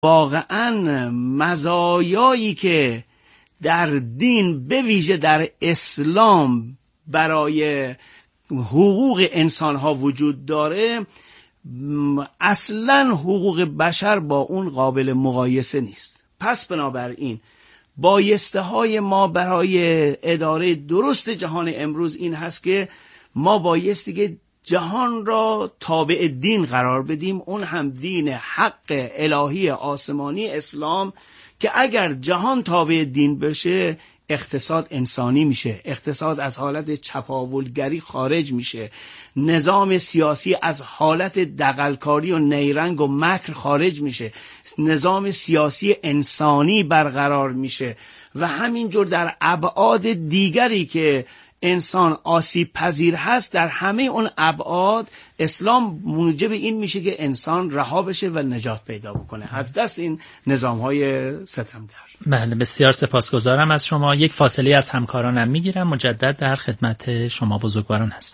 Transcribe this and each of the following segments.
واقعا مزایایی که در دین به ویژه در اسلام برای حقوق انسان ها وجود داره، اصلا حقوق بشر با اون قابل مقایسه نیست. پس بنابراین بایسته های ما برای اداره درست جهان امروز این هست که ما بایستی که جهان را تابع دین قرار بدیم، اون هم دین حق الهی آسمانی اسلام، که اگر جهان تابع دین بشه اقتصاد انسانی میشه، اقتصاد از حالت چپاولگری خارج میشه، نظام سیاسی از حالت دغلکاری و نیرنگ و مکر خارج میشه، نظام سیاسی انسانی برقرار میشه و همینجور در ابعاد دیگری که انسان آسیب پذیر هست، در همه اون ابعاد اسلام موجب این میشه که انسان رها بشه و نجات پیدا بکنه از دست این نظام‌های ستمگر. بله، بسیار سپاسگزارم از شما. یک فاصله از همکارانم میگیرم، مجدد در خدمت شما بزرگواران هستم.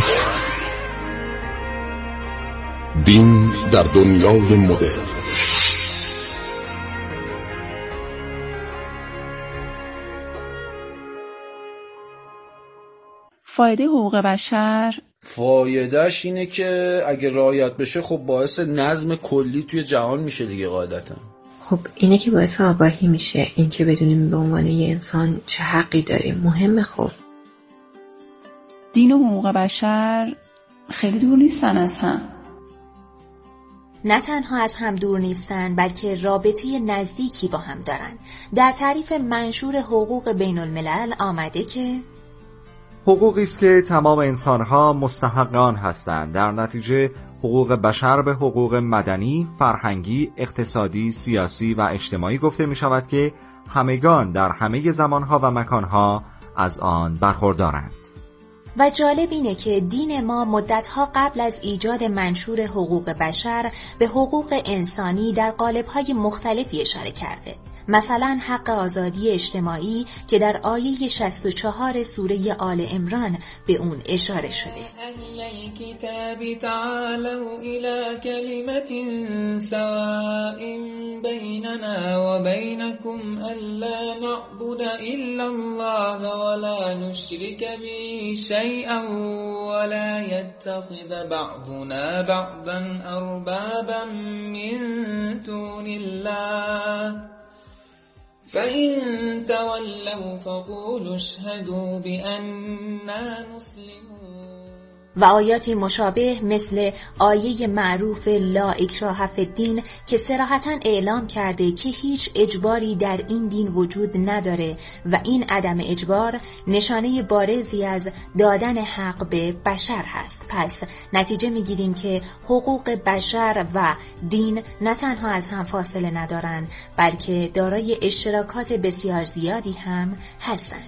دین در دنیای مدرن. فایده حقوق بشر، فایدهش اینه که اگه رعایت بشه خب باعث نظم کلی توی جهان میشه دیگه قاعدتا. خب اینه که باعث آگاهی میشه، این که بدونیم به عنوان یه انسان چه حقی داریم مهمه. خب دین و حقوق بشر خیلی دور نیستن از هم. نه تنها از هم دور نیستن بلکه رابطه نزدیکی با هم دارن. در تعریف منشور حقوق بین الملل آمده که حقوقی است که تمام انسان‌ها مستحق آن هستند. در نتیجه حقوق بشر به حقوق مدنی، فرهنگی، اقتصادی، سیاسی و اجتماعی گفته می شود که همگان در همه زمانها و مکانها از آن برخوردارند. و جالب اینه که دین ما مدتها قبل از ایجاد منشور حقوق بشر به حقوق انسانی در قالب‌های مختلفی اشاره کرده. مثلا حق آزادی اجتماعی که در آیه 64 سوره آل عمران به اون اشاره شده. اهل الكتاب تعالوا الى كلمة سواء بيننا وبينكم الا نعبد الا الله ولا نشرك به شيئا ولا يتخذ بعضنا بعضا اربابا من دون الله فَإِن تَوَلَّوْا فَقُولُوا اشْهَدُوا بِأَنَّا مُسْلِمُونَ. و آیاتی مشابه مثل آیه معروف لا اکراه فی الدین که صراحتاً اعلام کرده که هیچ اجباری در این دین وجود نداره و این عدم اجبار نشانه بارزی از دادن حق به بشر هست. پس نتیجه میگیریم که حقوق بشر و دین نه تنها از هم فاصله ندارن بلکه دارای اشتراکات بسیار زیادی هم هستند.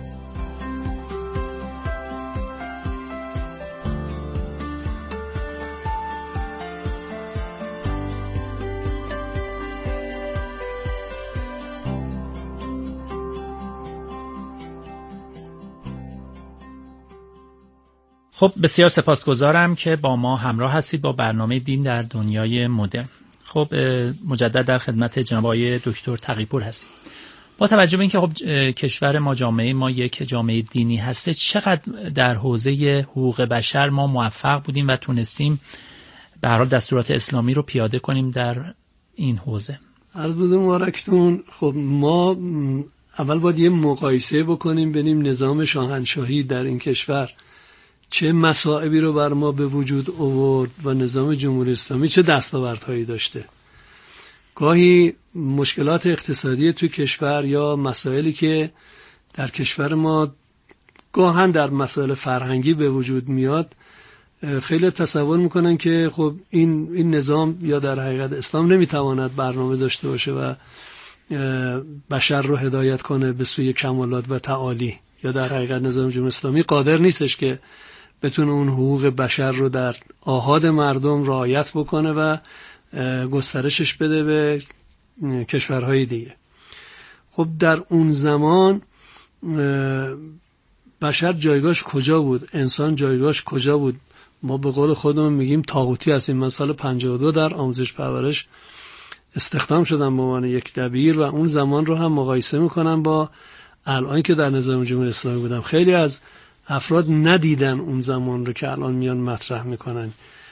خب بسیار سپاسگزارم که با ما همراه هستید با برنامه دین در دنیای مدرن. خب مجدد در خدمت جناب آقای دکتر تقی‌پور هستیم. با توجه به اینکه خب کشور ما، جامعه ما یک جامعه دینی هست، چقدر در حوزه حقوق بشر ما موفق بودیم و تونستیم به هر حال دستورات اسلامی رو پیاده کنیم در این حوزه؟ عرض بزرگ مبارکتون. خب ما اول باید یه مقایسه بکنیم ببینیم نظام شاهنشاهی در این کشور چه مصائبی رو بر ما به وجود آورد و نظام جمهوری اسلامی چه دستاوردهایی داشته. گاهی مشکلات اقتصادی تو کشور یا مسائلی که در کشور ما گاهن در مسائل فرهنگی به وجود میاد، خیلی تصور میکنن که خب این نظام یا در حقیقت اسلام نمیتواند برنامه داشته باشه و بشر رو هدایت کنه به سوی کمالات و تعالی، یا در حقیقت نظام جمهوری اسلامی قادر نیستش که بتونه اون حقوق بشر رو در آحاد مردم رعایت بکنه و گسترشش بده به کشورهای دیگه. خب در اون زمان بشر جایگاهش کجا بود؟ انسان جایگاهش کجا بود؟ ما به قول خودمون میگیم طاغوتی هستیم. من سال 52 در آموزش پرورش استخدام شدم به عنوان یک دبیر و اون زمان رو هم مقایسه میکنم با الان که در نظام جمهوری اسلامی بودم. خیلی از افراد ندیدن اون زمان رو که الان میان مطرح میکنن.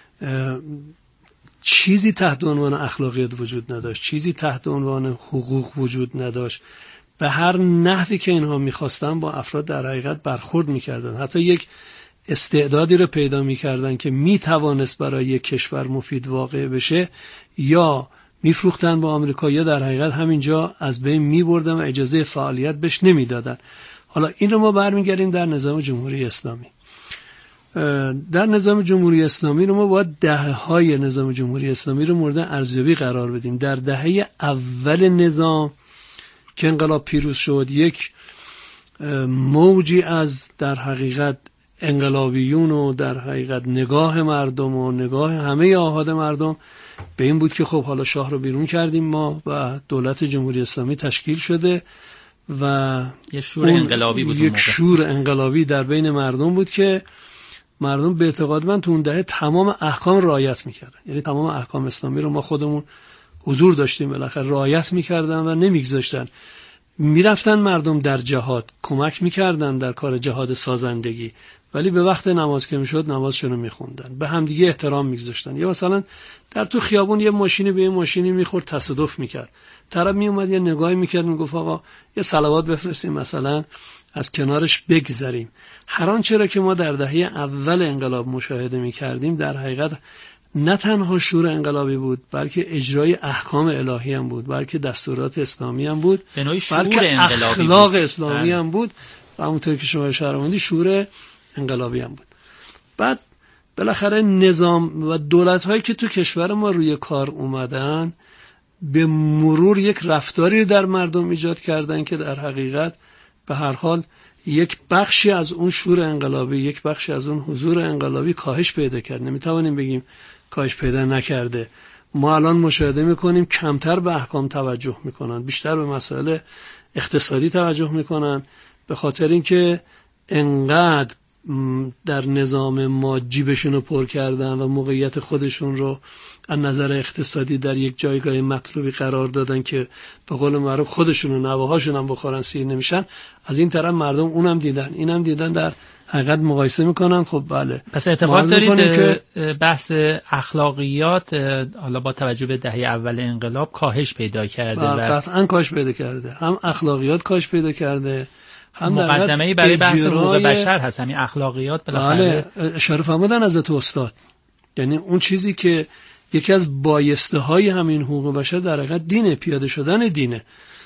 چیزی تحت عنوان اخلاقیات وجود نداشت، چیزی تحت عنوان حقوق وجود نداشت. به هر نحوی که اینها میخواستن با افراد در حقیقت برخورد میکردن. حتی یک استعدادی رو پیدا میکردن که میتوانست برای یک کشور مفید واقع بشه، یا میفروختن با آمریکا یا در حقیقت همینجا از بین میبردن و اجازه فعالیت بهش نمیدادن. حالا این رو ما برمیگردیم در نظام جمهوری اسلامی. در نظام جمهوری اسلامی رو ما باید دهه‌های نظام جمهوری اسلامی رو مورد ارزیابی قرار بدیم. در دهه اول نظام که انقلاب پیروز شد، یک موجی از در حقیقت انقلابیون و در حقیقت نگاه مردم و نگاه همه آحاد مردم به این بود که خب حالا شاه رو بیرون کردیم ما و دولت جمهوری اسلامی تشکیل شده و یه شور انقلابی بود. یک شور انقلابی در بین مردم بود که مردم به اعتقاد من تو اون دهه تمام احکام رعایت میکردن. یعنی تمام احکام اسلامی رو ما خودمون حضور داشتیم، بالاخره رعایت میکردن و نمیگذاشتن. میرفتن مردم در جهاد کمک میکردن در کار جهاد سازندگی، ولی به وقت نماز که میشد نمازشون رو میخوندن، به همدیگه احترام میگذاشتن. یا مثلا در تو خیابون یه ماشینی به یه ماشینی میخورد، تصادف میکرد، طرف میومد یه نگاهی میکرد، میگفت آقا یه صلوات بفرستیم مثلا از کنارش بگذریم. هر آنچه را که ما در دهه اول انقلاب مشاهده میکردیم در حقیقت نه تنها شور انقلابی بود، بلکه اجرای احکام الهی هم بود، بلکه دستورات اسلامی هم بود، بلکه اخلاق اسلامی هم بود و همونطور که شما اشاره کردید شور انقلابی هم بود. بعد بالاخره نظام و دولت‌هایی که تو کشور ما روی کار اومدن به مرور یک رفتاری در مردم ایجاد کردن که در حقیقت به هر حال یک بخشی از اون شور انقلابی، یک بخشی از اون حضور انقلابی کاهش پیدا کرد. نمیتوانیم بگیم کاهش پیدا نکرده. ما الان مشاهده میکنیم کمتر به احکام توجه میکنن، بیشتر به مسائل اقتصادی توجه میکنن، به خاطر اینکه انقدر در نظام ما جیبشون رو پر کردن و موقعیت خودشون رو از نظر اقتصادی در یک جایگاه مطلوبی قرار دادن که به قول معروف خودشون و نواهاشون هم بخورن سیر نمیشن. از این طرف مردم اونم دیدن اینم دیدن، در حقیقت مقایسه میکنن. خب بله، پس اعتقاد دارید که بحث اخلاقیات حالا با توجه به دهه اول انقلاب کاهش پیدا کرده؟ قطعا کاهش پیدا کرده، هم اخلاقیات کاهش پیدا کرده، هم مقدمه‌ای برای بحث حقوق بشر هست. همین اخلاقیات بالاخره اشاره فرمودن حضرت استاد، یعنی اون چیزی که یکی از بایسته های همین حقوق بشر در حقیقت دینه، پیاده شدن دینه.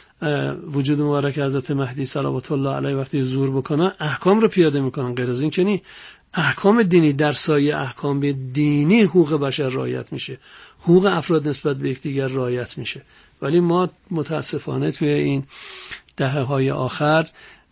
وجود مبارک حضرت مهدی صلوات الله علیه وقتی ظهور بکنن احکام رو پیاده میکنن، غیر از این که نی احکام دینی در سایه احکام دینی حقوق بشر رعایت میشه، حقوق افراد نسبت به یکدیگر رعایت میشه. ولی ما متاسفانه توی این دهه‌های آخر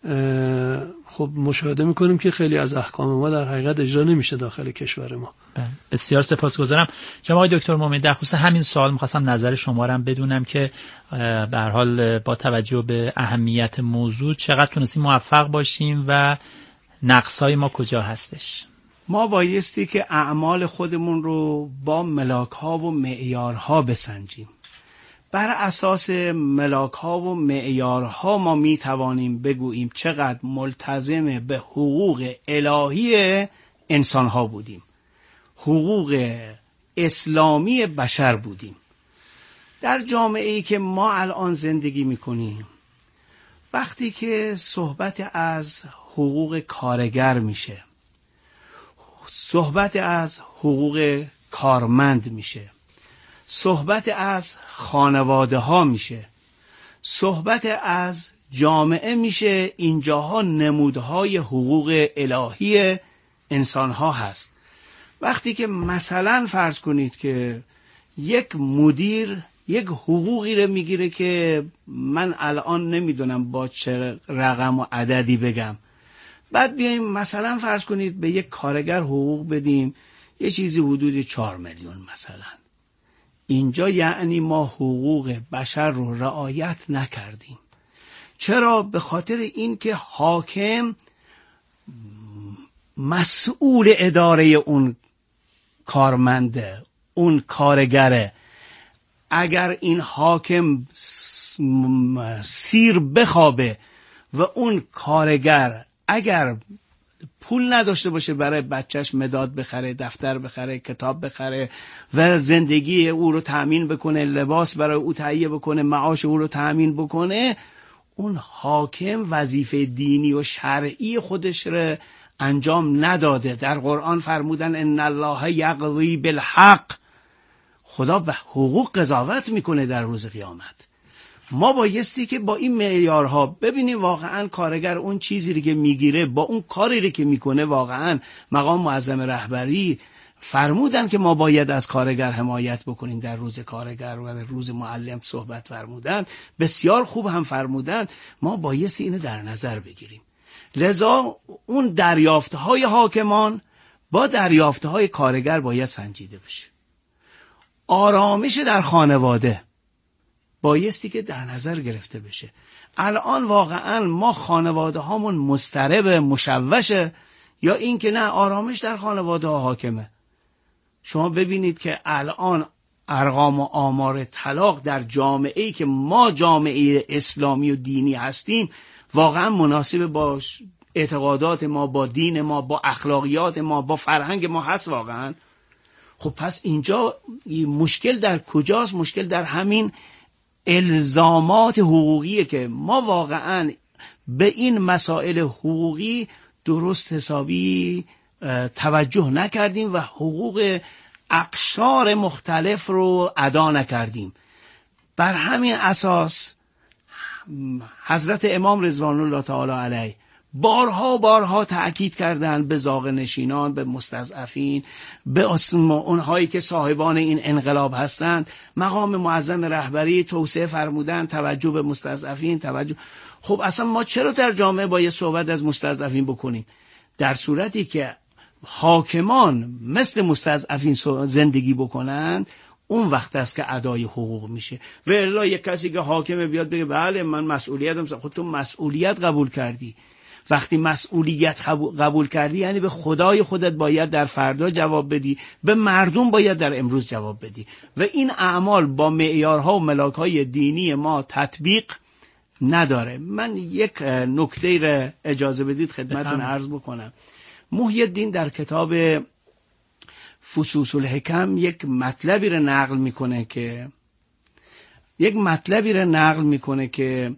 خب مشاهده میکنیم که خیلی از احکام ما در حقیقت اجرا نمیشه داخل کشور ما. بسیار سپاسگزارم. جناب آقای دکتر مومنی، در خصوص همین سوال می‌خواستم نظر شما رو هم بدونم که به هر حال با توجه به اهمیت موضوع چقدر تونستیم موفق باشیم و نقص‌های ما کجا هستش؟ ما بایستی که اعمال خودمون رو با ملاک‌ها و معیارها بسنجیم. بر اساس ملاک‌ها و معیارها ما می‌توانیم بگوییم چقدر ملتزم به حقوق الهی انسان‌ها بودیم، حقوق اسلامی بشر بودیم. در جامعه‌ای که ما الان زندگی می‌کنیم، وقتی که صحبت از حقوق کارگر میشه، صحبت از حقوق کارمند میشه، صحبت از خانواده ها میشه، صحبت از جامعه میشه، اینجاها نمودهای حقوق الهی انسان ها هست. وقتی که مثلا فرض کنید که یک مدیر یک حقوقی رو میگیره که من الان نمیدونم با چه رقم و عددی بگم، بعد بیایم مثلا فرض کنید به یک کارگر حقوق بدیم یه چیزی حدود 4 میلیون مثلا، اینجا یعنی ما حقوق بشر رو رعایت نکردیم. چرا؟ به خاطر اینکه حاکم مسئول اداره اون کارمنده، اون کارگره، اگر این حاکم سیر بخوابه و اون کارگر اگر پول نداشته باشه برای بچهش مداد بخره، دفتر بخره، کتاب بخره و زندگی او رو تأمین بکنه، لباس برای او تهیه بکنه، معاش او رو تأمین بکنه، اون حاکم وظیفه دینی و شرعی خودش رو انجام نداده. در قرآن فرمودن ان الله یقضی بالحق، خدا به حقوق قضاوت میکنه در روز قیامت. ما بایستی که با این معیارها ببینیم واقعا کارگر اون چیزی که میگیره با اون کاری که میکنه، واقعا مقام معظم رهبری فرمودن که ما باید از کارگر حمایت بکنیم در روز کارگر و در روز معلم صحبت فرمودن، بسیار خوب هم فرمودن، ما بایستی اینو در نظر بگیریم. لذا اون دریافتهای حاکمان با دریافتهای کارگر باید سنجیده بشه. آرامش در خانواده بایستی که در نظر گرفته بشه. الان واقعا ما خانواده هامون مضطرب، مشوشه، یا این که نه آرامش در خانواده ها حاکمه. شما ببینید که الان ارقام و آمار طلاق در جامعه‌ای که ما جامعه اسلامی و دینی هستیم واقعا مناسب با اعتقادات ما، با دین ما، با اخلاقیات ما، با فرهنگ ما هست واقعا. خب پس اینجا مشکل در کجاست؟ مشکل در همین الزامات حقوقیه که ما واقعا به این مسائل حقوقی درست حسابی توجه نکردیم و حقوق اقشار مختلف رو ادا نکردیم. بر همین اساس حضرت امام رضوان الله تعالی علیه بارها تأکید کردن به زاغ نشینان، به مستضعفین، به اونهایی که صاحبان این انقلاب هستند. مقام معظم رهبری توصیه فرمودن توجه به مستضعفین، توجه. خب اصلا ما چرا در جامعه باید صحبت از مستضعفین بکنیم؟ در صورتی که حاکمان مثل مستضعفین زندگی بکنند اون وقت است که ادای حقوق میشه. و الا یک کسی که حاکمه بیاد بگه بله من مسئولیتم، خود تو مسئولیت قبول کردی. وقتی مسئولیت قبول کردی یعنی به خدای خودت باید در فردا جواب بدی، به مردم باید در امروز جواب بدی و این اعمال با معیارها و ملاکهای دینی ما تطبیق نداره. من یک نکته را اجازه بدید خدمتتون عرض بکنم. محی الدین در کتاب فصوص الحکم یک مطلبی را نقل میکنه که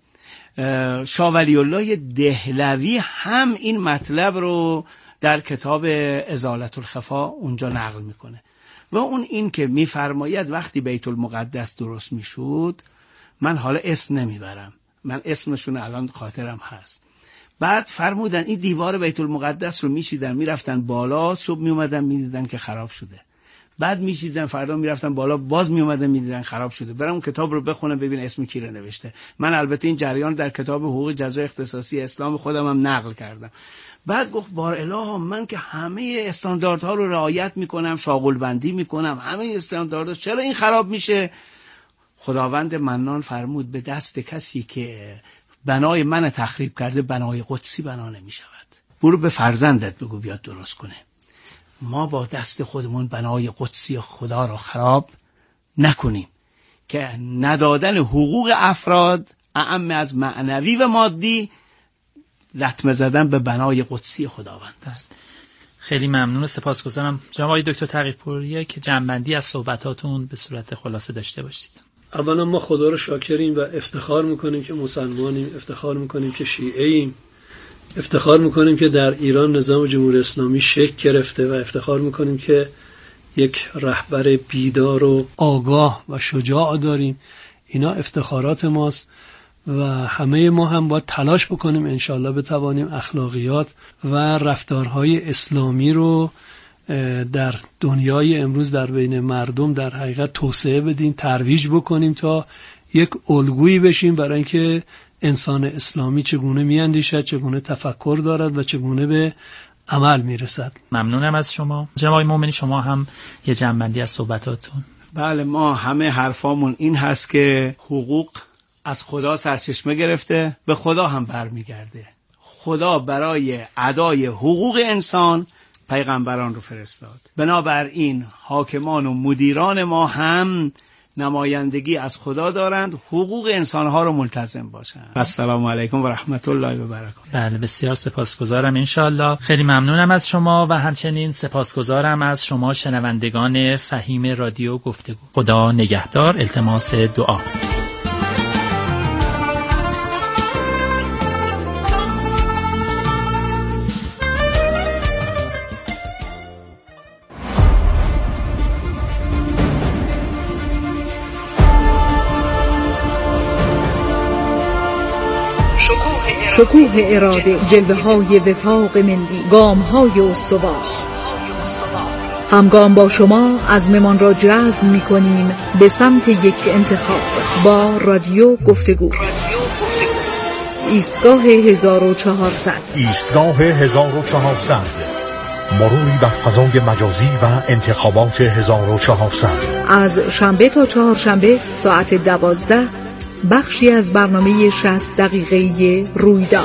شاه ولی الله دهلوی هم این مطلب رو در کتاب ازالت الخفا اونجا نقل میکنه و اون این که میفرماید وقتی بیت المقدس درست میشد، من حالا اسم نمیبرم، من اسمشون الان خاطرم هست، بعد فرمودن این دیوار بیت المقدس رو میچیدن میرفتن بالا، صبح میومدن میدیدن که خراب شده، بعد میچیدن فردا میرفتن بالا باز میومدن میدیدن خراب شده. برام اون کتاب رو بخونم ببین اسم کی رو نوشته. من البته این جریان در کتاب حقوق جزای اختصاصی اسلام خودم هم نقل کردم. بعد گفت بار اله من که همه استانداردها رو رعایت میکنم، شاغل بندی میکنم، همه استانداردها، چرا این خراب میشه؟ خداوند منان فرمود به دست کسی که بنای من تخریب کرده بنای قدسی بنا نمیشود. برو به فرزندت بگو بیاد درست کنه. ما با دست خودمون بنای قدسی خدا را خراب نکنیم که ندادن حقوق افراد اعم از معنوی و مادی لطمه زدن به بنای قدسی خداوند است. خیلی ممنون و سپاسگزارم جناب آقای دکتر تقی‌پوریه که جنبندی از صحبتاتون به صورت خلاصه داشته باشید. اولا ما خدا رو شاکریم و افتخار میکنیم که مسلمانیم، افتخار میکنیم که شیعه‌ایم، افتخار میکنیم که در ایران نظام جمهوری اسلامی شکل گرفته و افتخار میکنیم که یک رهبر بیدار و آگاه و شجاع داریم. اینا افتخارات ماست و همه ما هم باید تلاش بکنیم انشالله بتوانیم اخلاقیات و رفتارهای اسلامی رو در دنیای امروز در بین مردم در حقیقت توسعه بدیم، ترویج بکنیم تا یک الگویی بشیم برای اینکه انسان اسلامی چگونه میاندیشد، چگونه تفکر دارد و چگونه به عمل میرسد. ممنونم از شما. جناب آقای مومنی شما هم یه جنبندی از صحبتاتون. بله، ما همه حرفامون این هست که حقوق از خدا سرچشمه گرفته، به خدا هم برمیگرده. خدا برای ادای حقوق انسان پیغمبران رو فرستاد. بنابراین حاکمان و مدیران ما هم نمایندگی از خدا دارند، حقوق انسانها رو ملتزم باشند. السلام علیکم و رحمت الله و برکاته. بله، بسیار سپاسگزارم. انشالله. خیلی ممنونم از شما و همچنین سپاسگزارم از شما شنوندگان فهیم رادیو گفتگو. خدا نگهدار. التماس دعا. شکوه اراده، جلوه‌های وفاق ملی، گام‌های استوار. همگام با شما عزممان را جزم می‌کنیم به سمت یک انتخاب با رادیو گفتگو. ایستگاه 1400. ایستگاه 1400. مروری بر فضای مجازی و انتخابات 1400. از شنبه تا چهارشنبه ساعت 12 بخشی از برنامه 60 دقیقه‌ای رویداد.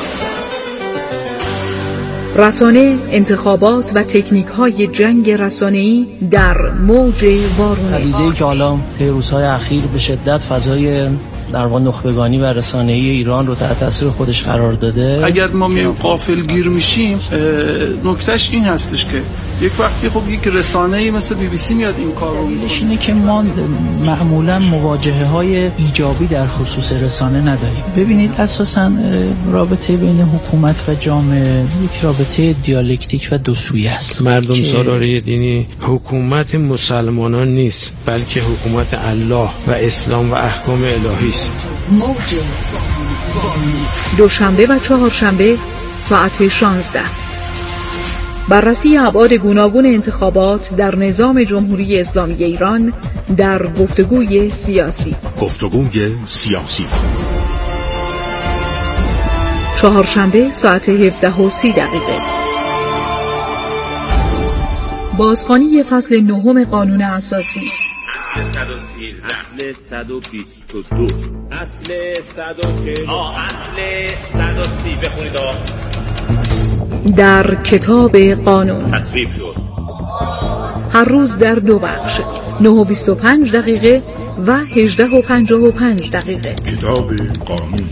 رسانه، انتخابات و تکنیک‌های جنگ رسانه‌ای در موج وارونه. پدیده‌ای که حالا طی روزهای اخیر به شدت فضای در واقع نخبگانی و رسانه‌ای ایران رو تحت تاثیر خودش قرار داده. اگر ما میایم غافلگیر میشیم، نکتهش این هستش که یک وقتی خب یک رسانه‌ای مثل BBC میاد این کار رو میکنه. اینه که ما معمولا مواجهه‌های ایجابی در خصوص رسانه نداریم. ببینید اساساً رابطه بین حکومت و جامعه یک رابطه دیالکتیک و دو سویه است. مردم سالاری دینی حکومت مسلمانان نیست، بلکه حکومت الله و اسلام و احکام الهی است. دوشنبه و چهارشنبه ساعت 16. بررسی ابعاد گوناگون انتخابات در نظام جمهوری اسلامی ایران در گفتگوی سیاسی. گفتگوی سیاسی. چهارشنبه ساعت 17:30. بازخوانی فصل 9 قانون اساسی. اصل 122 اصل 140 اصل 130 بخونید در کتاب قانون تصویب شد. هر روز در 2 بخش 9:25 و 18:55. کتاب قانون.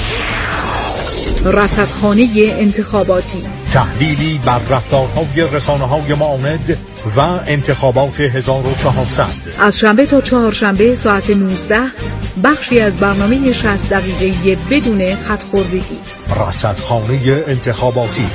رصدخانه انتخاباتی، تحلیلی بر رفتارهای رسانه‌های معاند و انتخابات 1400. از شنبه تا چهارشنبه ساعت 19 بخشی از برنامه 60 دقیقه‌ای بدون خط‌خوردگی. رصدخانه انتخاباتی.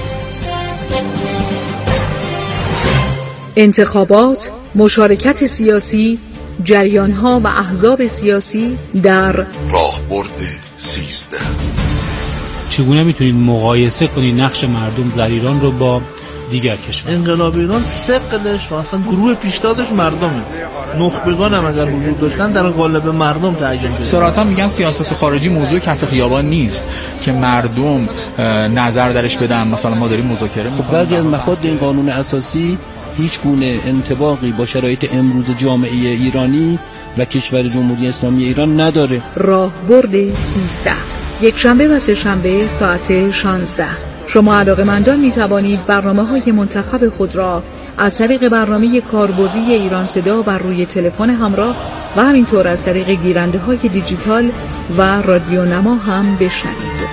انتخابات، مشارکت سیاسی، جریان‌ها و احزاب سیاسی در راهبرد 13. چگونه میتونید مقایسه کنید نقش مردم در ایران رو با دیگر کشور؟ انقلاب ایران ثقلش و اصلا گروه پیشتازش مردمه. نخبگان هم اگر وجود داشتن در قالب مردم تعیین شده. صراحتا میگن سیاست خارجی موضوع کف خیابان نیست که مردم نظر درش بدن. مثلا ما داریم مذاکره می‌کنیم. خب بعضی از مفاد این قانون اساسی هیچ گونه انطباقی با شرایط امروز جامعه ایرانی و کشور جمهوری اسلامی ایران نداره. راهبرد 13. یک شنبه و سه شنبه ساعت 16. شما علاقه‌مندان می‌توانید برنامه‌های منتخب خود را از طریق برنامه کاربردی ایران صدا بر روی تلفن همراه و همینطور از طریق گیرنده‌های دیجیتال و رادیو نما هم بشنوید.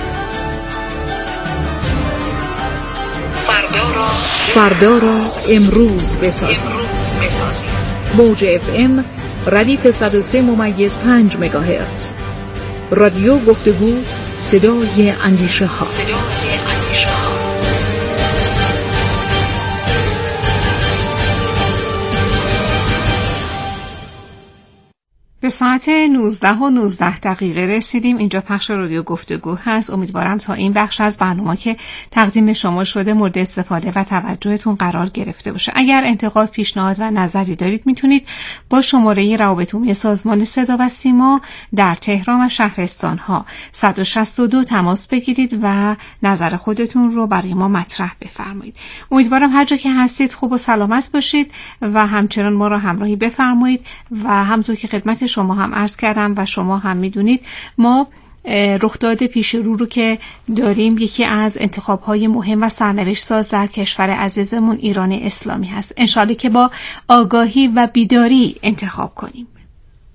فردا را امروز بسازید. موج FM ردیف 103.5 مگاهرتز. رادیو گفتگو، صدای اندیشه ها. به ساعت 19:19 رسیدیم. اینجا پخش رادیو گفتگو هست. امیدوارم تا این بخش از برنامه که تقدیم شما شده مورد استفاده و توجهتون قرار گرفته باشه. اگر انتقاد، پیشنهاد و نظری دارید میتونید با شماره روابط عمومی سازمان صدا و سیما در تهران و شهرستان‌ها 162 تماس بگیرید و نظر خودتون رو برای ما مطرح بفرمایید. امیدوارم هر جا که هستید خوب و سلامت باشید و همچنان ما را همراهی بفرمایید و همونطور که خدمت شما هم عرض کردم و شما هم میدونید ما رخداد پیش رو که داریم یکی از انتخاب‌های مهم و سرنوشت ساز در کشور عزیزمون ایران اسلامی هست. انشالله که با آگاهی و بیداری انتخاب کنیم.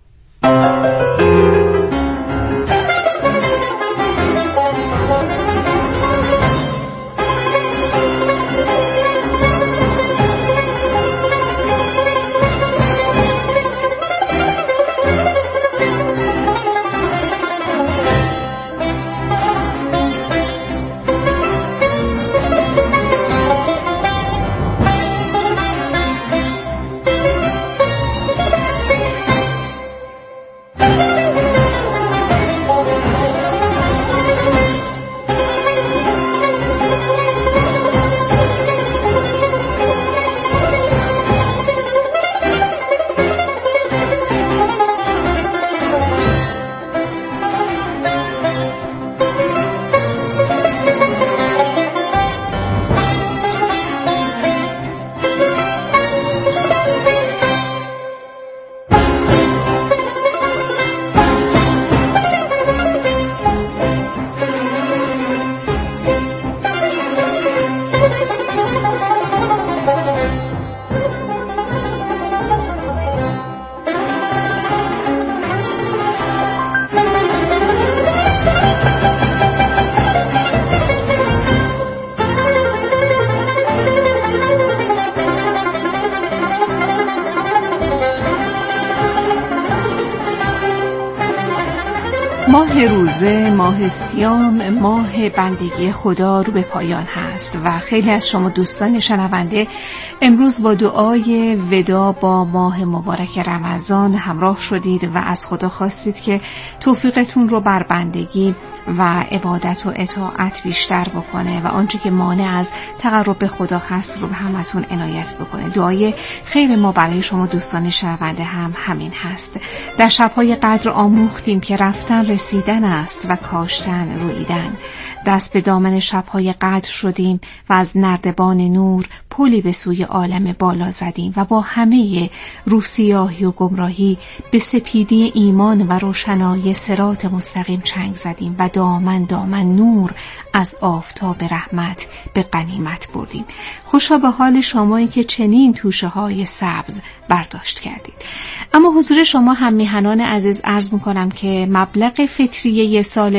ماه روزه، ماه صیام، ماه بندگی خدا رو به پایان هست و خیلی از شما دوستان شنونده امروز با دعای ودا با ماه مبارک رمضان همراه شدید و از خدا خواستید که توفیقتون رو بر بندگی و عبادت و اطاعت بیشتر بکنه و آنچه که مانع از تقرب به خدا هست رو به همتون عنایت بکنه. دعای خیر ما برای شما دوستان شنونده هم همین هست. در شب‌های قدر آموختیم که رفتن رسیدن است و کاشتن رویدن. دست به دامن شب‌های قدر شدیم و از نردبان نور پلی به سوی عالم بالا زدیم و با همه روسیاهی و گمراهی به سپیدی ایمان و روشنایی صراط مستقیم چنگ زدیم و دامن دامن نور از آفتاب رحمت به غنیمت بردیم. خوشا به حال شمایی که چنین توشه های سبز برداشت کردید. اما حضور شما هم میهنان عزیز عرض میکنم که مبلغ فطریه سال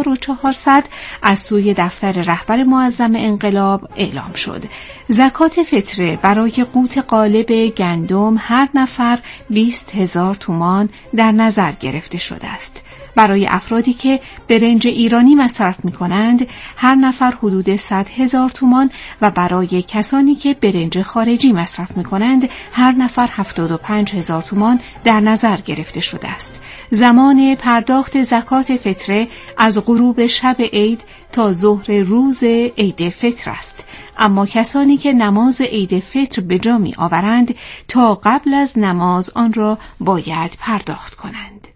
1400 از سوی دفتر رهبر معظم انقلاب اعلام شد. زکات فطره برای قوت قالب گندم هر نفر 20,000 تومان در نظر گرفته شده است. برای افرادی که برنج ایرانی مصرف می کنند هر نفر حدود 100,000 تومان و برای کسانی که برنج خارجی مصرف می کنند هر نفر 75,000 تومان در نظر گرفته شده است. زمان پرداخت زکات فطره از غروب شب عید تا ظهر روز عید فطر است، اما کسانی که نماز عید فطر به جا می آورند تا قبل از نماز آن را باید پرداخت کنند.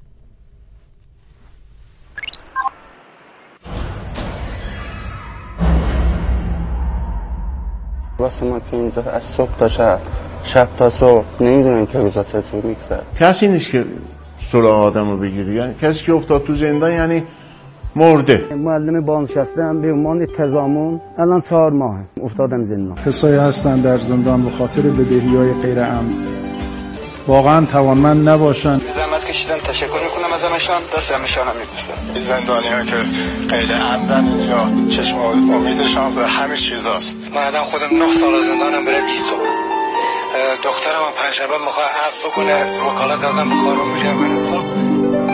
واسه ما که اینجا از صبح تا شب تا صبح نمیدونن که روزا چطور میگذره. کسی نیست که سراغ آدم رو بگیری، یعنی کسی که افتاد تو زندان یعنی مرده. معلم بازنشسته‌ام به عنوان تضامن الان 4 ماه افتادم زندان. کسایی هستن در زندان به خاطر بدهی‌های غیر عمد واقعا توانمند نباشن. زحمت کشیدن، تشکر میکنم از همشان، دست همشان هم میبوسم. این زندانی‌ها که غیر عمدن اینجا چشم امیدشان به همه چیزاست. من الان خودم 9 سال زندانم برای 20 سال. دخترم هم پنجشنبه میخواد عفو بکنه، وکالت دادم به خانم میشه.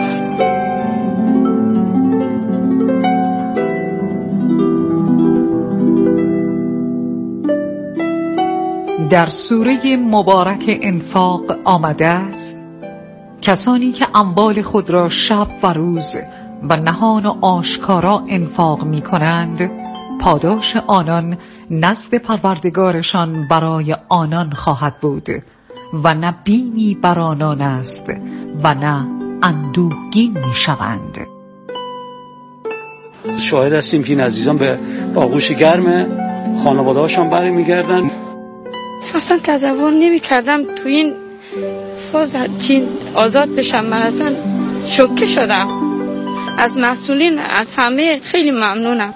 در سوره مبارک انفاق آمده است کسانی که اموال خود را شب و روز و نهان و آشکارا انفاق می کنند پاداش آنان نزد پروردگارشان برای آنان خواهد بود و نه بیمی بر آنان است و نه اندوهگین می شوند. شاهد هستیم که این عزیزان به آغوش گرم خانواده هاشان بری می گردن. اصلا تصور نمی کردم تو این فاز چین آزاد بشم. من اصلا شوکه شدم. از مسئولین، از همه خیلی ممنونم.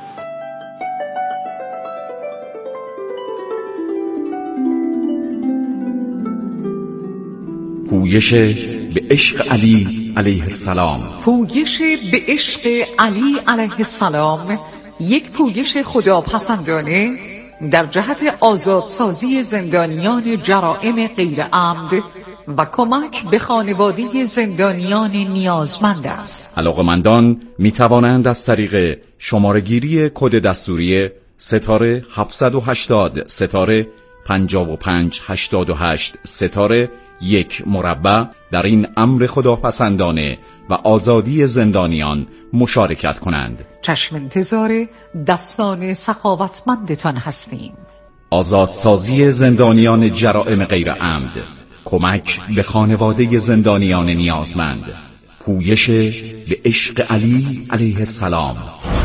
گویش به عشق علی علیه السلام. پویش به عشق علی علیه السلام یک پویش خداپسندانه در جهت آزادسازی زندانیان جرائم غیر عمد و کمک به خانواده زندانیان نیازمند است. علاقه‌مندان می توانند از طریق شماره‌گیری کد دستوری ستاره 780 ستاره 5588 ستاره 1 مربع در این امر خداپسندانه و آزادی زندانیان مشارکت کنند. چشم انتظار دستان سخاوتمندتان هستیم. آزادسازی زندانیان جرائم غیر عمد، کمک به خانواده زندانیان نیازمند، پویش به عشق علی علیه السلام.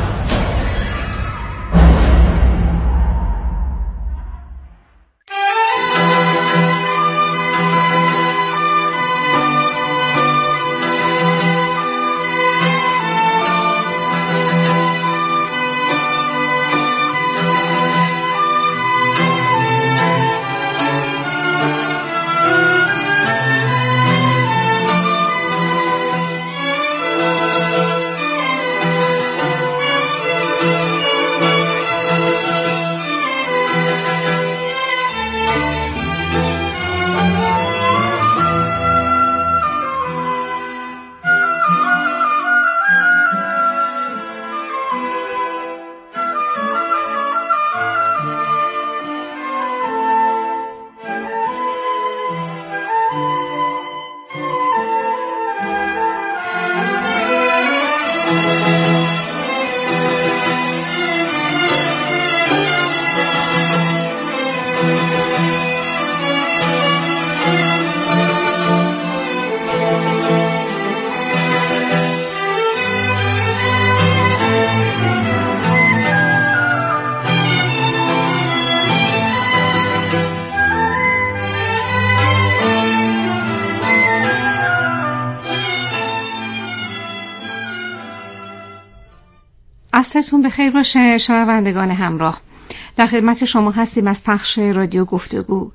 عصرتون بخیر باشه شنوندگان همراه. در خدمت شما هستیم از پخش رادیو گفتگو.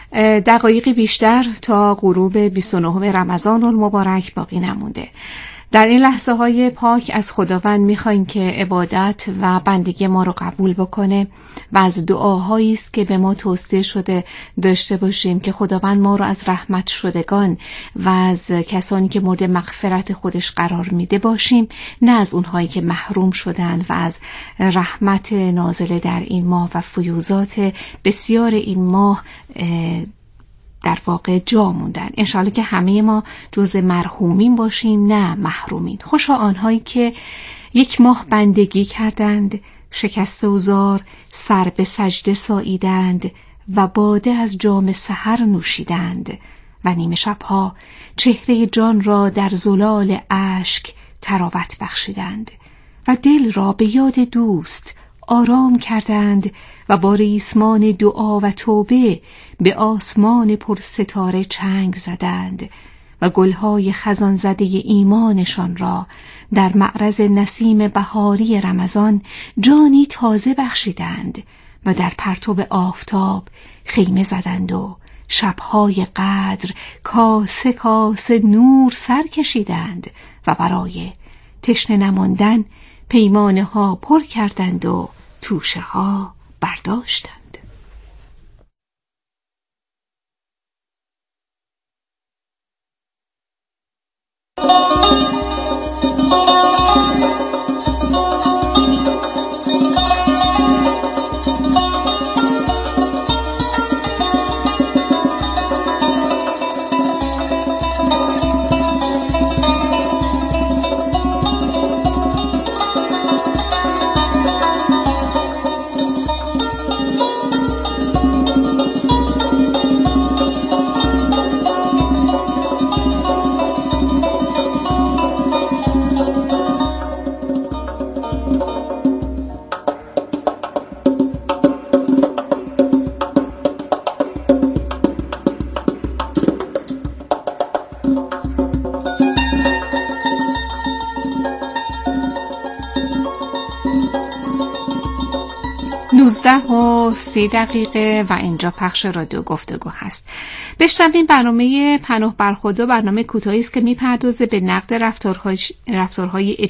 دقایقی بیشتر تا غروب 29 رمضان المبارک باقی نمونده. در این لحظه های پاک از خداوند میخوایم که عبادت و بندگی ما رو قبول بکنه و از دعاهایی است که به ما توصیه شده داشته باشیم که خداوند ما رو از رحمت شدگان و از کسانی که مورد مغفرت خودش قرار میده باشیم، نه از اونهایی که محروم شدن و از رحمت نازله در این ماه و فیوزات بسیار این ماه در واقع جا موندن. انشالله که همه ما جز مرحومین باشیم نه محرومین. خوشا آنهایی که یک ماه بندگی کردند، شکست و زار سر به سجده ساییدند و باده از جام سحر نوشیدند و نیمه شبها چهره جان را در زلال اشک تراوت بخشیدند و دل را به یاد دوست آرام کردند و با ریسمان دعا و توبه به آسمان پر ستاره چنگ زدند و گلهای خزان زده ایمانشان را در معرض نسیم بهاری رمضان جانی تازه بخشیدند و در پرتو آفتاب خیمه زدند و شبهای قدر کاسه کاسه نور سر کشیدند و برای تشنه نماندن پیمانه ها پر کردند و توشه ها برداشتند. و 30 دقیقه و اینجا پخش رادیو گفتگو هست. بشنویم برنامه پناه بر خدا. برنامه کوتاهی است که میپردازه به نقد رفتارهای